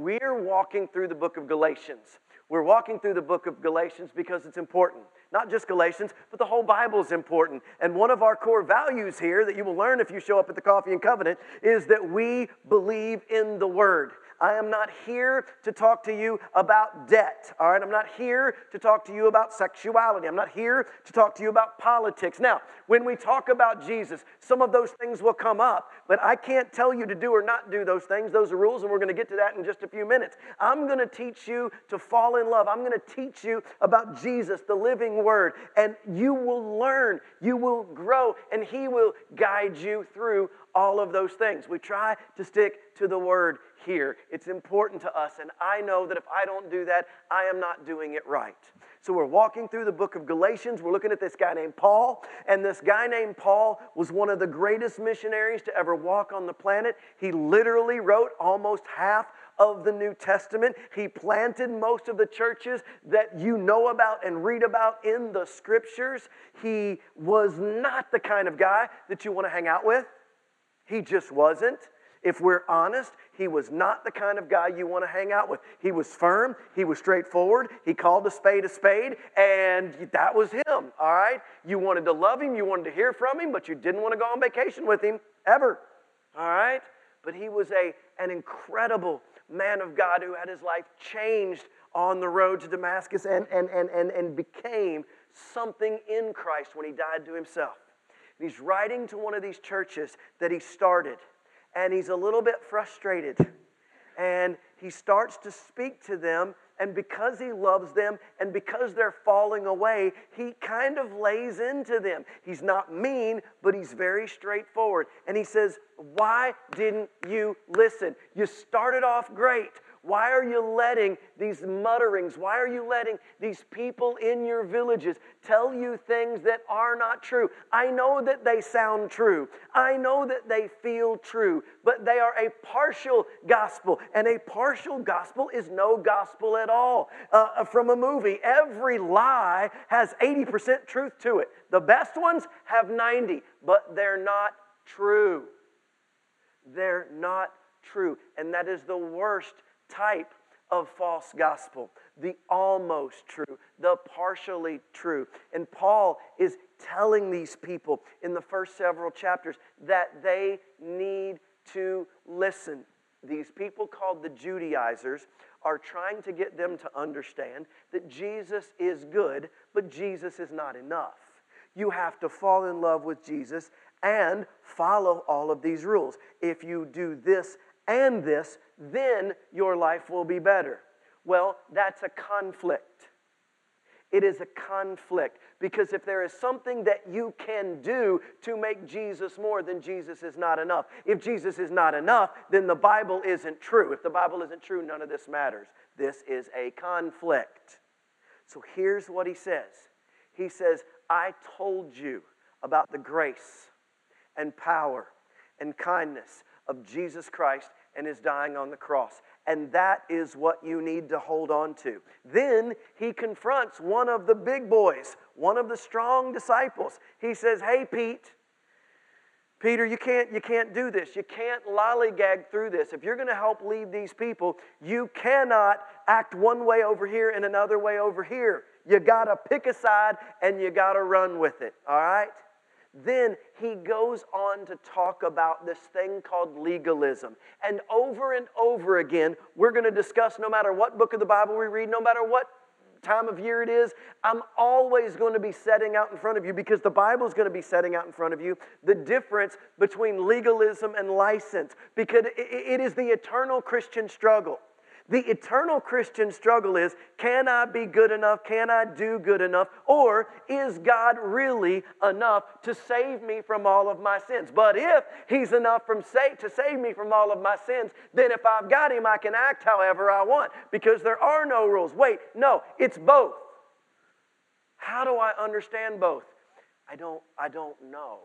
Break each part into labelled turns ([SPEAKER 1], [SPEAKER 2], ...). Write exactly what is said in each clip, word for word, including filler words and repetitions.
[SPEAKER 1] we're walking through the book of Galatians. We're walking through the book of Galatians because it's important. Not just Galatians, but the whole Bible is important. And one of our core values here that you will learn if you show up at the Coffee and Covenant is that we believe in the Word. I am not here to talk to you about debt, all right? I'm not here to talk to you about sexuality. I'm not here to talk to you about politics. Now, when we talk about Jesus, some of those things will come up, but I can't tell you to do or not do those things. Those are rules, and we're going to get to that in just a few minutes. I'm going to teach you to fall in love. I'm going to teach you about Jesus, the living Word, and you will learn, you will grow, and He will guide you through all of those things. We try to stick to the Word here. It's important to us, and I know that if I don't do that, I am not doing it right. So we're walking through the book of Galatians. We're looking at this guy named Paul, and this guy named Paul was one of the greatest missionaries to ever walk on the planet. He literally wrote almost half of the New Testament. He planted most of the churches that you know about and read about in the Scriptures. He was not the kind of guy that you want to hang out with. He just wasn't. If we're honest, he was not the kind of guy you want to hang out with. He was firm. He was straightforward. He called a spade a spade, and that was him, all right? You wanted to love him. You wanted to hear from him, but you didn't want to go on vacation with him ever, all right? But he was a, an incredible man of God who had his life changed on the road to Damascus and, and, and, and, and became something in Christ when he died to himself. And he's writing to one of these churches that he started, and he's a little bit frustrated. And he starts to speak to them, and because he loves them and because they're falling away, he kind of lays into them. He's not mean, but he's very straightforward. And he says, why didn't you listen? You started off great. Why are you letting these mutterings, why are you letting these people in your villages tell you things that are not true? I know that they sound true. I know that they feel true, but they are a partial gospel, and a partial gospel is no gospel at all. Uh, from a movie, every lie has eighty percent truth to it. The best ones have ninety, but they're not true. They're not true, and that is the worst type of false gospel, the almost true, the partially true. And Paul is telling these people in the first several chapters that they need to listen. These people called the Judaizers are trying to get them to understand that Jesus is good, but Jesus is not enough. You have to fall in love with Jesus and follow all of these rules. If you do this and this, then your life will be better. Well, that's a conflict. It is a conflict, because if there is something that you can do to make Jesus more, then Jesus is not enough. If Jesus is not enough, then the Bible isn't true. If the Bible isn't true, none of this matters. This is a conflict. So here's what he says. He says, I told you about the grace and power and kindness of Jesus Christ and his dying on the cross. And that is what you need to hold on to. Then he confronts one of the big boys, one of the strong disciples. He says, hey, Pete, Peter, you can't, you can't do this. You can't lollygag through this. If you're going to help lead these people, you cannot act one way over here and another way over here. You got to pick a side and you got to run with it, all right? Then he goes on to talk about this thing called legalism. And over and over again, we're going to discuss, no matter what book of the Bible we read, no matter what time of year it is, I'm always going to be setting out in front of you, because the Bible is going to be setting out in front of you the difference between legalism and license, because it is the eternal Christian struggle. The eternal Christian struggle is, can I be good enough? Can I do good enough? Or is God really enough to save me from all of my sins? But if he's enough from sa- to save me from all of my sins, then if I've got him, I can act however I want, because there are no rules. Wait, no, it's both. How do I understand both? I don't, I don't know.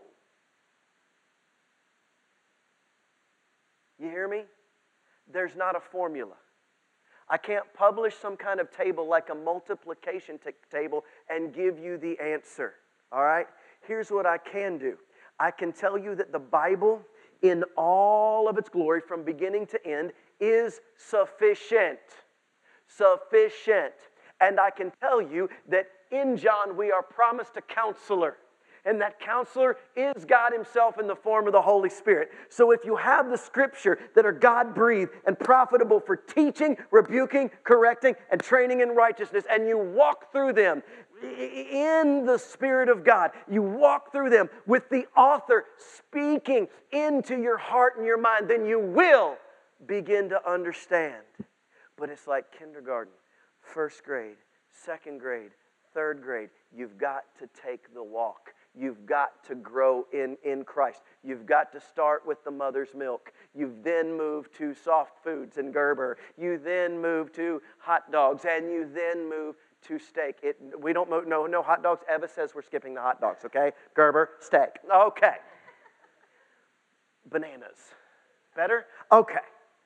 [SPEAKER 1] You hear me? There's not a formula. I can't publish some kind of table like a multiplication t- table and give you the answer, all right? Here's what I can do. I can tell you that the Bible, in all of its glory, from beginning to end, is sufficient. Sufficient. And I can tell you that in John we are promised a counselor. And that counselor is God himself in the form of the Holy Spirit. So if you have the scripture that are God-breathed and profitable for teaching, rebuking, correcting, and training in righteousness, and you walk through them in the Spirit of God, you walk through them with the author speaking into your heart and your mind, then you will begin to understand. But it's like kindergarten, first grade, second grade, third grade. You've got to take the walk. You've got to grow in, in Christ. You've got to start with the mother's milk. You then move to soft foods and Gerber. You then move to hot dogs, and you then move to steak. It, we don't know no, no hot dogs. Eva says we're skipping the hot dogs, okay? Gerber, steak. Okay. Bananas. Better? Okay.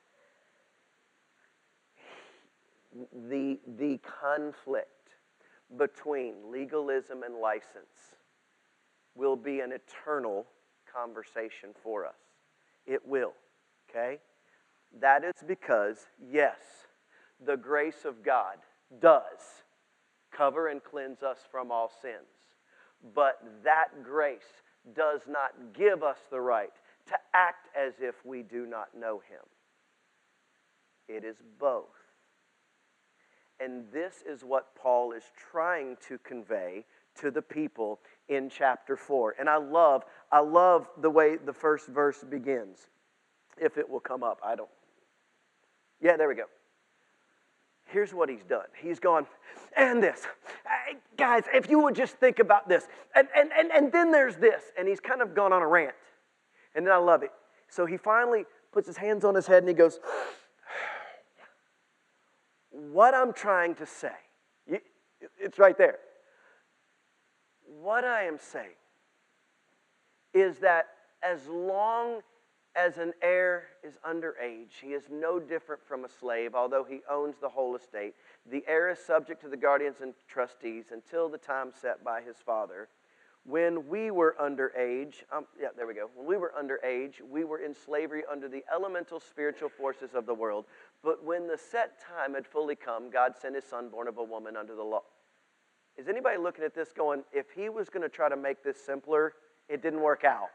[SPEAKER 1] The, the conflict between legalism and license will be an eternal conversation for us. It will, okay? That is because, yes, the grace of God does cover and cleanse us from all sins. But that grace does not give us the right to act as if we do not know Him. It is both. And this is what Paul is trying to convey to the people in chapter four. And I love, I love the way the first verse begins. If it will come up, I don't. Yeah, there we go. Here's what he's done. He's gone, and this. Hey, guys, if you would just think about this. And, and, and, and then there's this. And he's kind of gone on a rant. And then I love it. So he finally puts his hands on his head and he goes, what I'm trying to say, it's right there. What I am saying is that as long as an heir is underage, he is no different from a slave, although he owns the whole estate. The heir is subject to the guardians and trustees until the time set by his father. When we were underage, um, yeah, there we go. When we were underage, we were in slavery under the elemental spiritual forces of the world. But when the set time had fully come, God sent His Son, born of a woman under the law. Is anybody looking at this going, if he was going to try to make this simpler, it didn't work out?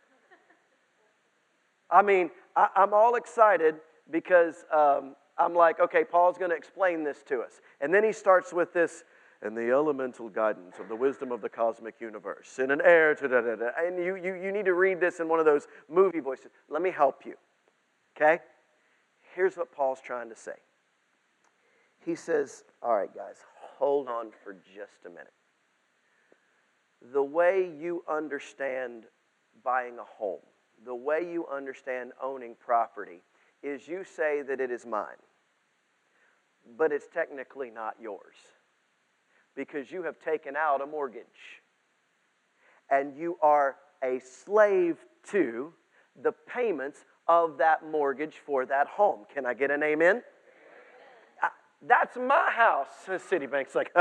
[SPEAKER 1] I mean, I, I'm all excited because um, I'm like, okay, Paul's going to explain this to us. And then he starts with this, and the elemental guidance of the wisdom of the cosmic universe, and an heir to da da da. And you, you, you need to read this in one of those movie voices. Let me help you, okay? Here's what Paul's trying to say. He says, all right, guys, hold on for just a minute. The way you understand buying a home, the way you understand owning property, is you say that it is mine, but it's technically not yours because you have taken out a mortgage and you are a slave to the payments of that mortgage for that home. Can I get an amen? Uh, that's my house. Citibank's like,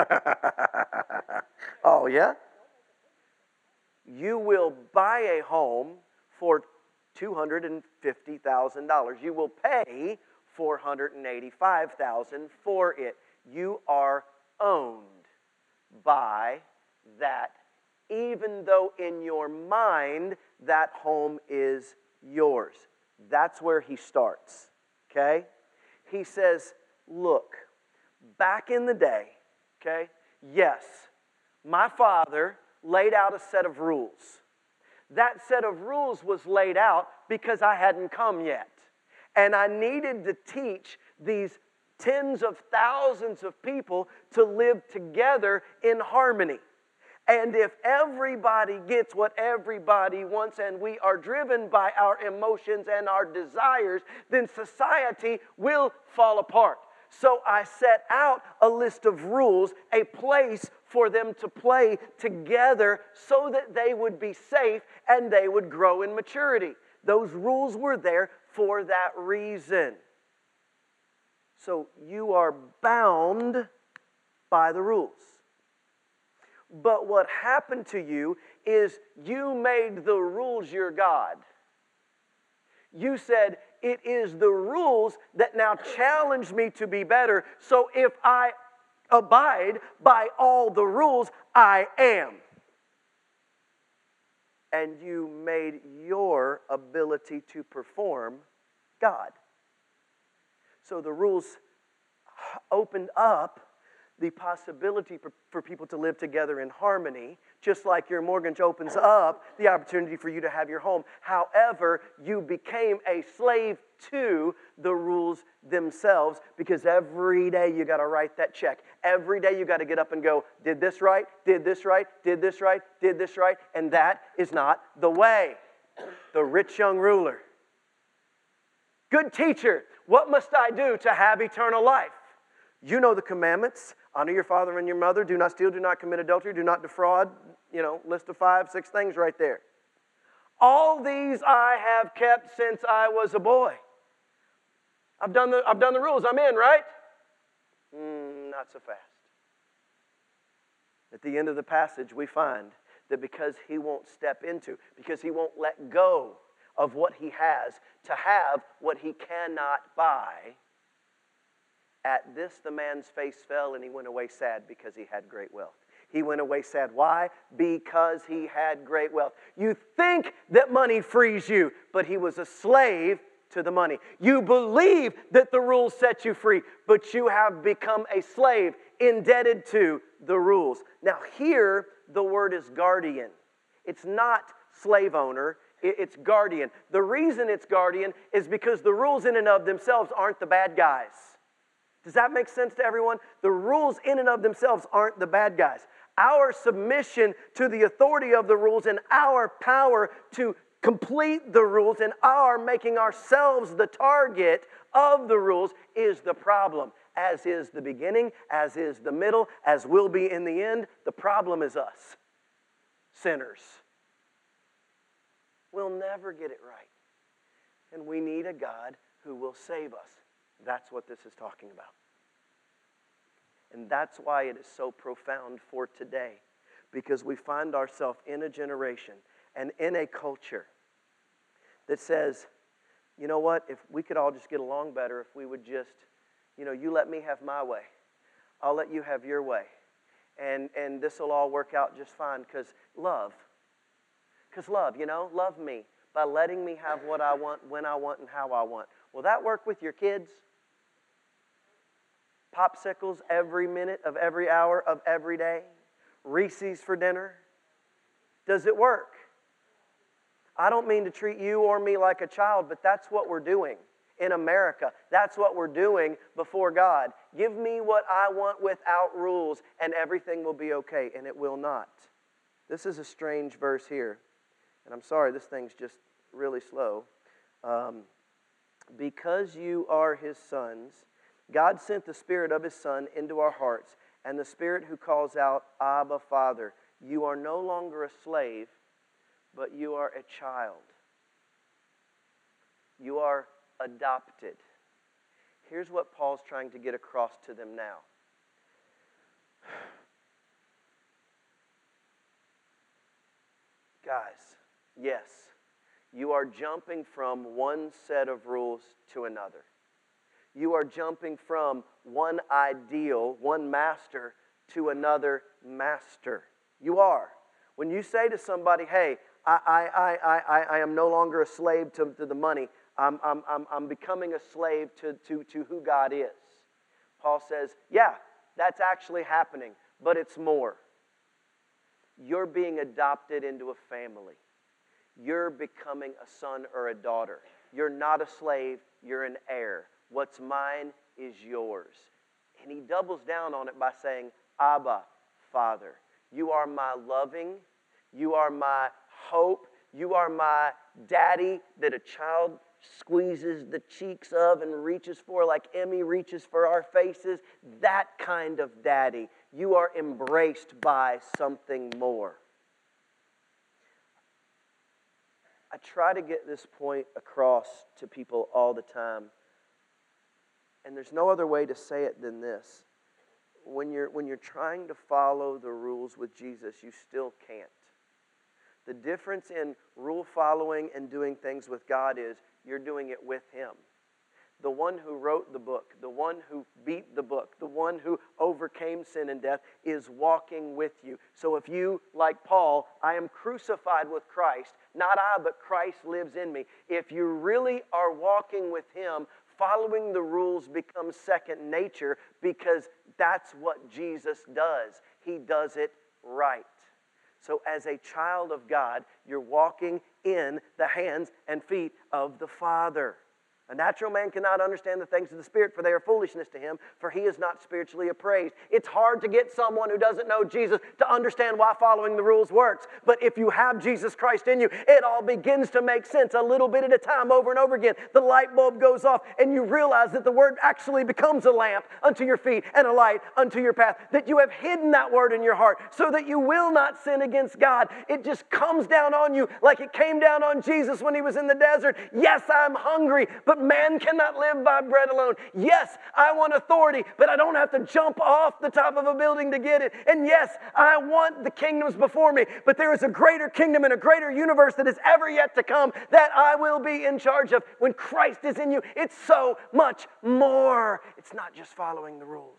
[SPEAKER 1] oh yeah? You will buy a home for two hundred fifty thousand dollars. You will pay four hundred eighty-five thousand dollars for it. You are owned by that, even though in your mind that home is yours. That's where he starts, okay? He says, look, back in the day, okay, yes, my father laid out a set of rules. That set of rules was laid out because I hadn't come yet. And I needed to teach these tens of thousands of people to live together in harmony. And if everybody gets what everybody wants and we are driven by our emotions and our desires, then society will fall apart. So I set out a list of rules, a place for them to play together so that they would be safe and they would grow in maturity. Those rules were there for that reason. So you are bound by the rules. But what happened to you is you made the rules your God. You said, it is the rules that now challenge me to be better. So if I abide by all the rules, I am. And you made your ability to perform God. So the rules opened up the possibility for, for people to live together in harmony, just like your mortgage opens up the opportunity for you to have your home. However, you became a slave to the rules themselves, because every day you got to write that check. Every day you got to get up and go, did this right, did this right, did this right, did this right, and that is not the way. The rich young ruler. Good teacher, what must I do to have eternal life? You know the commandments. Honor your father and your mother. Do not steal, do not commit adultery, do not defraud. You know, list of five, six things right there. All these I have kept since I was a boy. I've done the, I've done the rules. I'm in, right? Mm, not so fast. At the end of the passage, we find that because he won't step into, because he won't let go of what he has to have what he cannot buy, at this the man's face fell and he went away sad because he had great wealth. He went away sad. Why? Because he had great wealth. You think that money frees you, but he was a slave to the money. You believe that the rules set you free, but you have become a slave indebted to the rules. Now here, the word is guardian. It's not slave owner, it's guardian. The reason it's guardian is because the rules in and of themselves aren't the bad guys. Does that make sense to everyone? The rules in and of themselves aren't the bad guys. Our submission to the authority of the rules and our power to complete the rules and our making ourselves the target of the rules is the problem. As is the beginning, as is the middle, as will be in the end. The problem is us, sinners. We'll never get it right. And we need a God who will save us. That's what this is talking about. And that's why it is so profound for today. Because we find ourselves in a generation and in a culture that says, you know what, if we could all just get along better, if we would just, you know, you let me have my way. I'll let you have your way. And, and this will all work out just fine because love. Because love, you know, love me by letting me have what I want, when I want, and how I want. Will that work with your kids? Popsicles every minute of every hour of every day? Reese's for dinner? Does it work? I don't mean to treat you or me like a child, but that's what we're doing in America. That's what we're doing before God. Give me what I want without rules, and everything will be okay, and it will not. This is a strange verse here, and I'm sorry, this thing's just really slow. Um, because you are his sons, God sent the Spirit of his Son into our hearts, and the Spirit who calls out, Abba, Father. You are no longer a slave, but you are a child. You are adopted. Here's what Paul's trying to get across to them now. Guys, yes, you are jumping from one set of rules to another. You are jumping from one ideal, one master, to another master. You are. When you say to somebody, hey, I, I, I, I, I am no longer a slave to, to the money. I'm, I'm, I'm, I'm becoming a slave to, to, to who God is. Paul says, yeah, that's actually happening, but it's more. You're being adopted into a family. You're becoming a son or a daughter. You're not a slave, you're an heir. What's mine is yours. And he doubles down on it by saying, Abba, Father. You are my loving, you are my hope, you are my daddy that a child squeezes the cheeks of and reaches for like Emmy reaches for our faces. That kind of daddy. You are embraced by something more. I try to get this point across to people all the time. And there's no other way to say it than this. When you're, when you're trying to follow the rules with Jesus, you still can't. The difference in rule following and doing things with God is you're doing it with Him. The one who wrote the book, the one who beat the book, the one who overcame sin and death is walking with you. So if you, like Paul, I am crucified with Christ, not I, but Christ lives in me. If you really are walking with Him, following the rules becomes second nature because that's what Jesus does. He does it right. So as a child of God, you're walking in the hands and feet of the Father. A natural man cannot understand the things of the Spirit, for they are foolishness to him, for he is not spiritually appraised. It's hard to get someone who doesn't know Jesus to understand why following the rules works. But if you have Jesus Christ in you, it all begins to make sense a little bit at a time, over and over again. The light bulb goes off, and you realize that the Word actually becomes a lamp unto your feet and a light unto your path, that you have hidden that Word in your heart so that you will not sin against God. It just comes down on you like it came down on Jesus when He was in the desert. Yes, I'm hungry, but man cannot live by bread alone. Yes, I want authority, but I don't have to jump off the top of a building to get it. And yes, I want the kingdoms before me, but there is a greater kingdom and a greater universe that is ever yet to come that I will be in charge of. When Christ is in you, it's so much more. It's not just following the rules.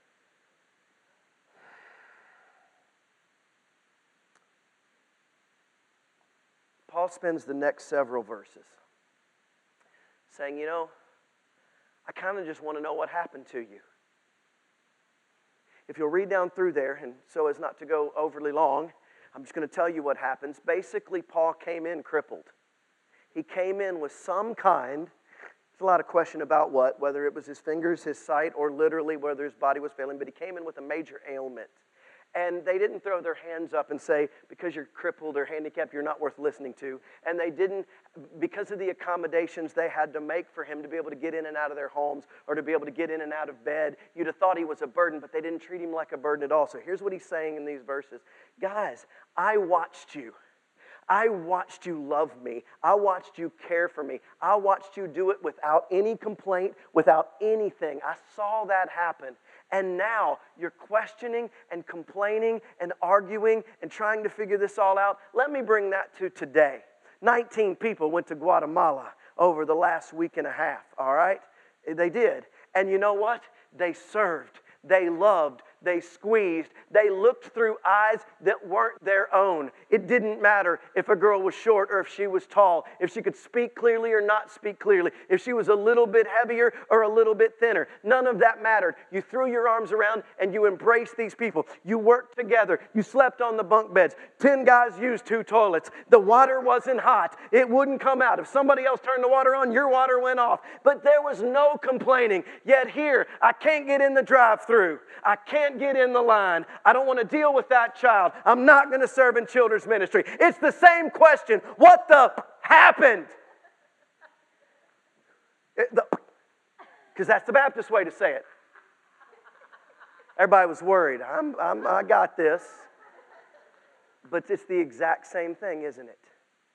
[SPEAKER 1] Paul spends the next several verses saying, you know, I kind of just want to know what happened to you. If you'll read down through there, and so as not to go overly long, I'm just going to tell you what happens. Basically, Paul came in crippled. He came in with some kind, there's a lot of question about what, whether it was his fingers, his sight, or literally whether his body was failing, but he came in with a major ailment. And they didn't throw their hands up and say, because you're crippled or handicapped, you're not worth listening to. And they didn't, because of the accommodations they had to make for him to be able to get in and out of their homes or to be able to get in and out of bed, you'd have thought he was a burden, but they didn't treat him like a burden at all. So here's what he's saying in these verses. Guys, I watched you. I watched you love me. I watched you care for me. I watched you do it without any complaint, without anything. I saw that happen. And now you're questioning and complaining and arguing and trying to figure this all out. Let me bring that to today. nineteen people went to Guatemala over the last week and a half, all right? They did. And you know what? They served. They loved. They squeezed. They looked through eyes that weren't their own. It didn't matter if a girl was short or if she was tall, if she could speak clearly or not speak clearly, if she was a little bit heavier or a little bit thinner. None of that mattered. You threw your arms around and you embraced these people. You worked together. You slept on the bunk beds. Ten guys used two toilets. The water wasn't hot. It wouldn't come out. If somebody else turned the water on, your water went off. But there was no complaining. Yet here, I can't get in the drive-thru. I can't get in the line. I don't want to deal with that child. I'm not going to serve in children's ministry. It's the same question. What the happened? Because that's the Baptist way to say it. Everybody was worried. I'm, I'm, I got this. But it's the exact same thing, isn't it?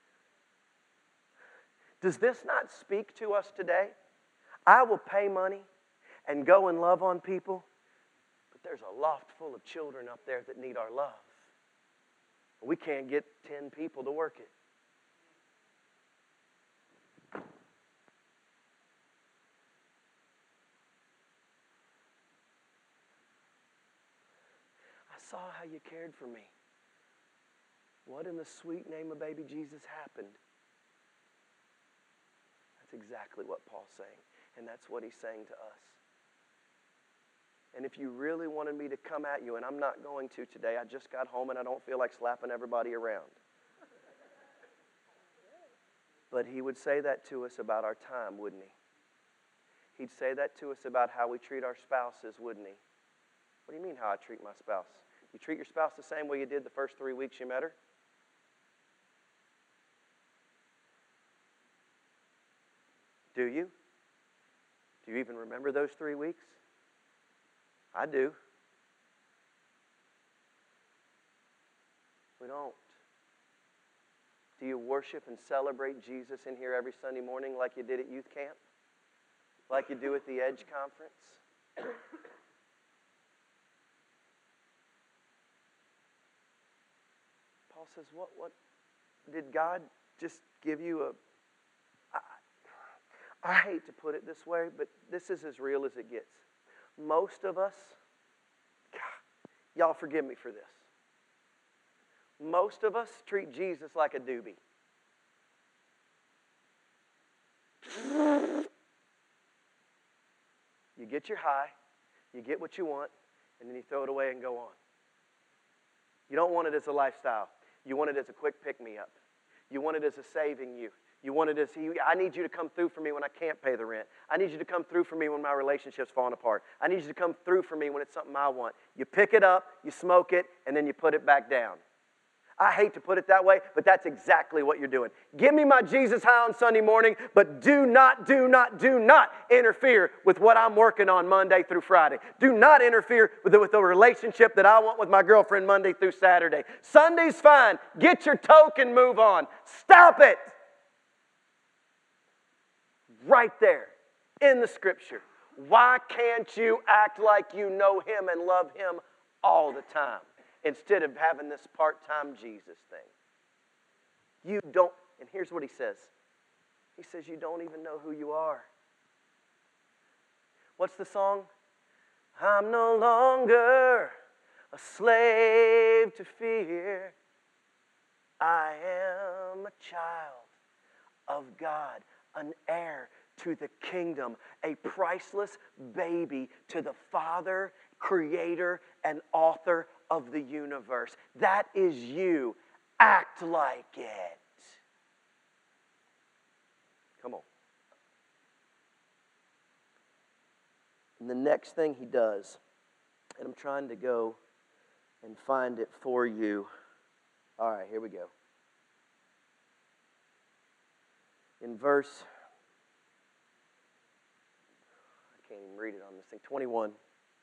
[SPEAKER 1] Does this not speak to us today? I will pay money and go and love on people. There's a loft full of children up there that need our love. We can't get ten people to work it. I saw how you cared for me. What in the sweet name of baby Jesus happened? That's exactly what Paul's saying. And that's what he's saying to us. And if you really wanted me to come at you, and I'm not going to today, I just got home and I don't feel like slapping everybody around. But he would say that to us about our time, wouldn't he? He'd say that to us about how we treat our spouses, wouldn't he? What do you mean how I treat my spouse? You treat your spouse the same way you did the first three weeks you met her? Do you? Do you even remember those three weeks? I do. We don't. Do you worship and celebrate Jesus in here every Sunday morning like you did at youth camp? Like you do at the Edge Conference? Paul says, what, what, did God just give you a... I, I hate to put it this way, but this is as real as it gets. Most of us, God, y'all forgive me for this. Most of us treat Jesus like a doobie. You get your high, you get what you want, and then you throw it away and go on. You don't want it as a lifestyle. You want it as a quick pick-me-up. You want it as a saving you. You want it as, I need you to come through for me when I can't pay the rent. I need you to come through for me when my relationship's falling apart. I need you to come through for me when it's something I want. You pick it up, you smoke it, and then you put it back down. I hate to put it that way, but that's exactly what you're doing. Give me my Jesus high on Sunday morning, but do not, do not, do not interfere with what I'm working on Monday through Friday. Do not interfere with the, with the relationship that I want with my girlfriend Monday through Saturday. Sunday's fine. Get your toke and move on. Stop it. Right there in the Scripture. Why can't you act like you know Him and love Him all the time instead of having this part-time Jesus thing? You don't, and here's what He says. He says you don't even know who you are. What's the song? I'm no longer a slave to fear. I am a child of God, an heir to the kingdom, a priceless baby to the Father, Creator, and Author of the universe. That is you. Act like it. Come on. And the next thing he does, and I'm trying to go and find it for you. All right, here we go. In verse, I can't even read it on this thing, twenty-one.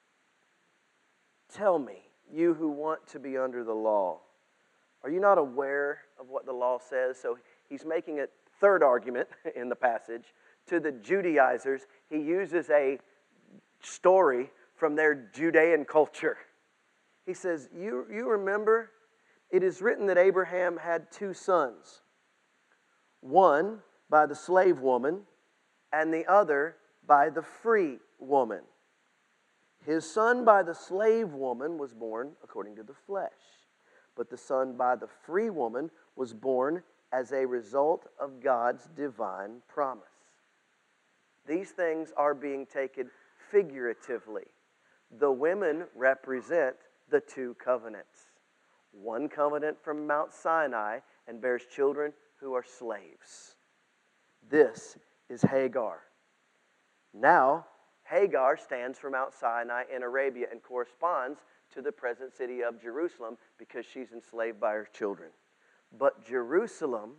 [SPEAKER 1] Tell me, you who want to be under the law, are you not aware of what the law says? So he's making a third argument in the passage. To the Judaizers, he uses a story from their Judean culture. He says, you, you remember, it is written that Abraham had two sons. One by the slave woman, and the other by the free woman. His son by the slave woman was born according to the flesh, but the son by the free woman was born as a result of God's divine promise. These things are being taken figuratively. The women represent the two covenants. One covenant from Mount Sinai and bears children who are slaves. This is Hagar. Now, Hagar stands for Mount Sinai in Arabia and corresponds to the present city of Jerusalem because she's enslaved by her children. But Jerusalem,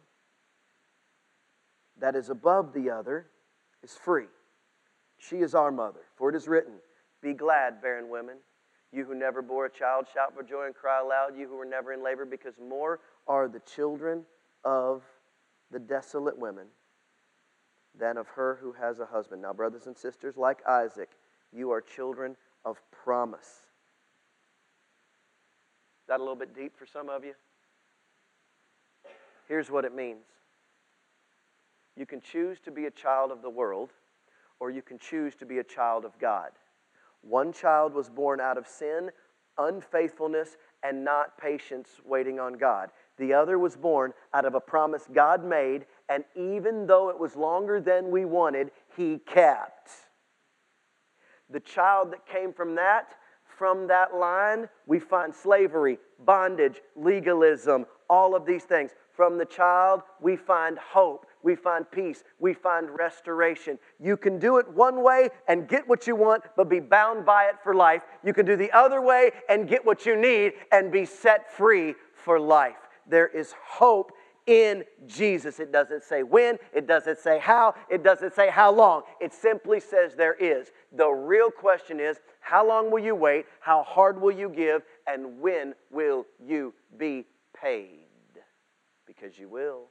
[SPEAKER 1] that is above the other, is free. She is our mother. For it is written, be glad, barren women. You who never bore a child, shout for joy and cry aloud. You who were never in labor, because more are the children of the desolate women than of her who has a husband. Now, brothers and sisters, like Isaac, you are children of promise. Is that a little bit deep for some of you? Here's what it means. You can choose to be a child of the world, or you can choose to be a child of God. One child was born out of sin, unfaithfulness, and not patience waiting on God. The other was born out of a promise God made, and even though it was longer than we wanted, He kept. The child that came from that, from that line, we find slavery, bondage, legalism, all of these things. From the child, we find hope, we find peace, we find restoration. You can do it one way and get what you want, but be bound by it for life. You can do the other way and get what you need and be set free for life. There is hope in Jesus. It doesn't say when, it doesn't say how, it doesn't say how long. It simply says there is. The real question is, how long will you wait? How hard will you give? And when will you be paid? Because you will.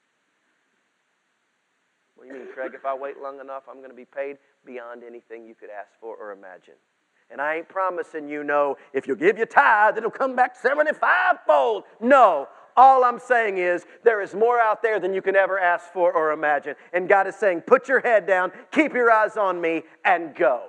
[SPEAKER 1] What do you mean, Craig? If I wait long enough, I'm going to be paid beyond anything you could ask for or imagine. And I ain't promising you, no, if you give your tithe, it'll come back seventy-five fold. No. All I'm saying is there is more out there than you can ever ask for or imagine. And God is saying, put your head down, keep your eyes on me, and go.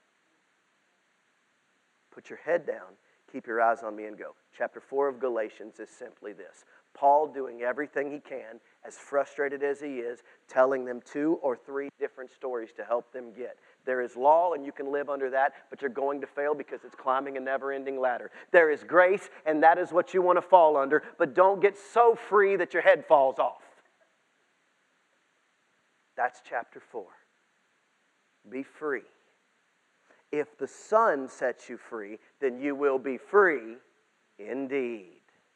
[SPEAKER 1] Put your head down, keep your eyes on me, and go. Chapter four of Galatians is simply this. Paul doing everything he can, as frustrated as he is, telling them two or three different stories to help them get. There is law, and you can live under that, but you're going to fail because it's climbing a never-ending ladder. There is grace, and that is what you want to fall under, but don't get so free that your head falls off. That's chapter four. Be free. If the Son sets you free, then you will be free indeed.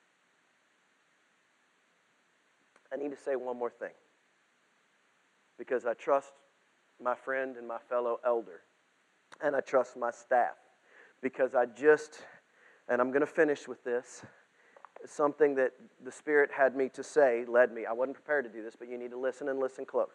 [SPEAKER 1] I need to say one more thing, because I trust my friend and my fellow elder, and I trust my staff, because I just, and I'm going to finish with this, something that the Spirit had me to say, led me. I wasn't prepared to do this, but you need to listen and listen close.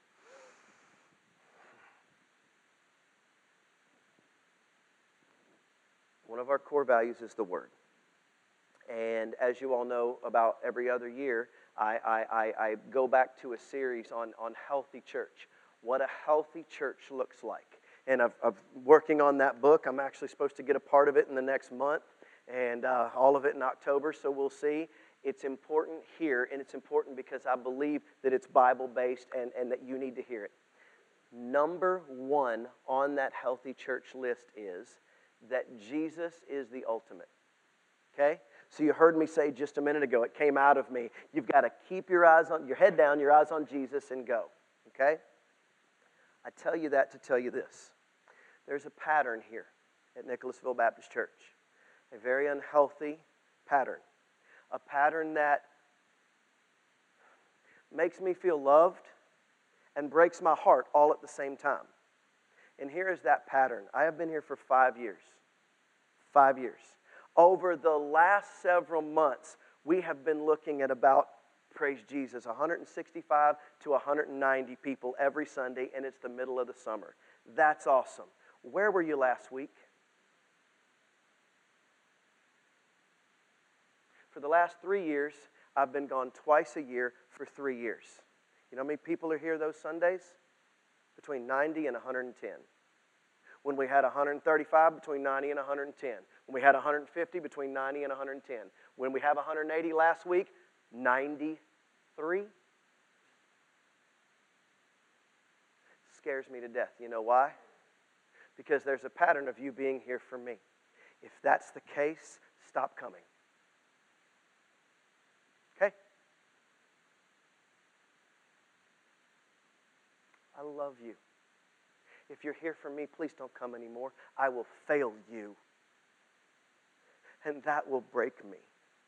[SPEAKER 1] One of our core values is the Word. And as you all know, about every other year, I, I, I, I go back to a series on, on healthy church, what a healthy church looks like. And I've, I'm working on that book. I'm actually supposed to get a part of it in the next month, and uh, all of it in October, so we'll see. It's important here, and it's important because I believe that it's Bible-based and, and that you need to hear it. Number one on that healthy church list is that Jesus is the ultimate. Okay? So you heard me say just a minute ago, it came out of me. You've got to keep your eyes on, your head down, your eyes on Jesus, and go. Okay? I tell you that to tell you this. There's a pattern here at Nicholasville Baptist Church. A very unhealthy pattern. A pattern that makes me feel loved and breaks my heart all at the same time. And here is that pattern. I have been here for five years. Five years. Over the last several months, we have been looking at about, praise Jesus, one hundred sixty-five to one hundred ninety people every Sunday, and it's the middle of the summer. That's awesome. Where were you last week? For the last three years, I've been gone twice a year for three years. You know how many people are here those Sundays? Between ninety and one hundred ten. When we had one hundred thirty-five, between ninety and one hundred ten. When we had one hundred fifty, between ninety and one hundred ten. When we have one hundred eighty last week, ninety-three. Scares me to death. You know why? Because there's a pattern of you being here for me. If that's the case, stop coming. Okay? I love you. If you're here for me, please don't come anymore. I will fail you. And that will break me.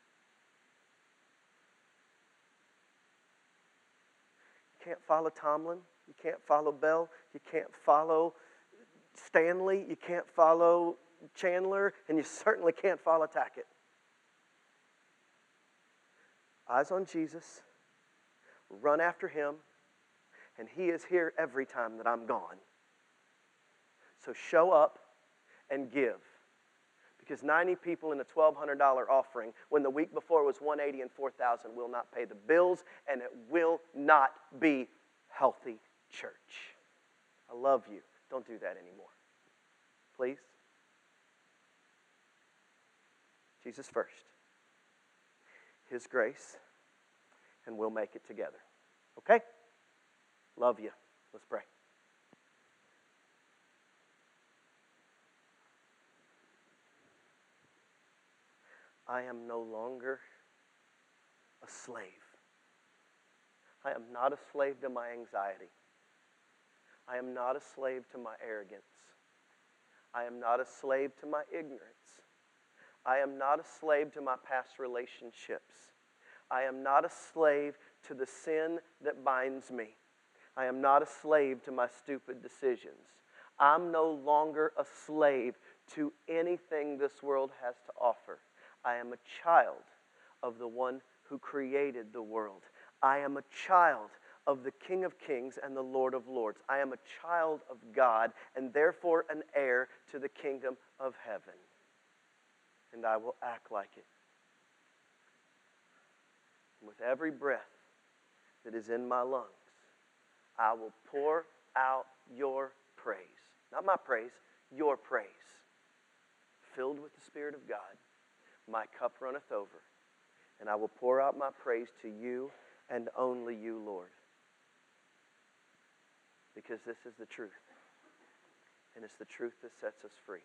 [SPEAKER 1] You can't follow Tomlin. You can't follow Bell. You can't follow Stanley. You can't follow Chandler. And you certainly can't follow Tackett. Eyes on Jesus. Run after him. And he is here every time that I'm gone. So show up and give. Because ninety people in a twelve hundred dollars offering, when the week before was one hundred eighty and four thousand, will not pay the bills, and it will not be healthy church. I love you. Don't do that anymore. Please. Jesus first. His grace, and we'll make it together. Okay? Love you. Let's pray. I am no longer a slave. I am not a slave to my anxiety. I am not a slave to my arrogance. I am not a slave to my ignorance. I am not a slave to my past relationships. I am not a slave to the sin that binds me. I am not a slave to my stupid decisions. I'm no longer a slave to anything this world has to offer. I am a child of the one who created the world. I am a child of the King of Kings and the Lord of Lords. I am a child of God and therefore an heir to the kingdom of heaven. And I will act like it. And with every breath that is in my lungs, I will pour out your praise. Not my praise, your praise. Filled with the Spirit of God, my cup runneth over, and I will pour out my praise to you and only you, Lord. Because this is the truth. And it's the truth that sets us free.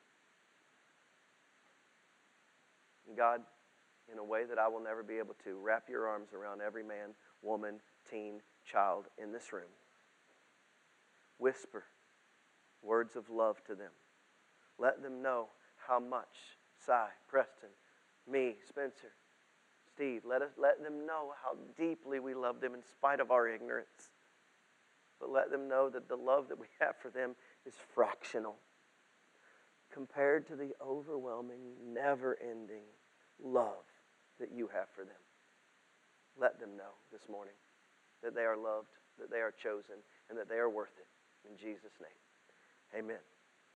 [SPEAKER 1] And God, in a way that I will never be able to, wrap your arms around every man, woman, teen, child in this room. Whisper words of love to them. Let them know how much Cy, Preston, me, Spencer, Steve, let us let them know how deeply we love them in spite of our ignorance. But let them know that the love that we have for them is fractional compared to the overwhelming, never-ending love that you have for them. Let them know this morning that they are loved, that they are chosen, and that they are worth it. In Jesus' name, amen.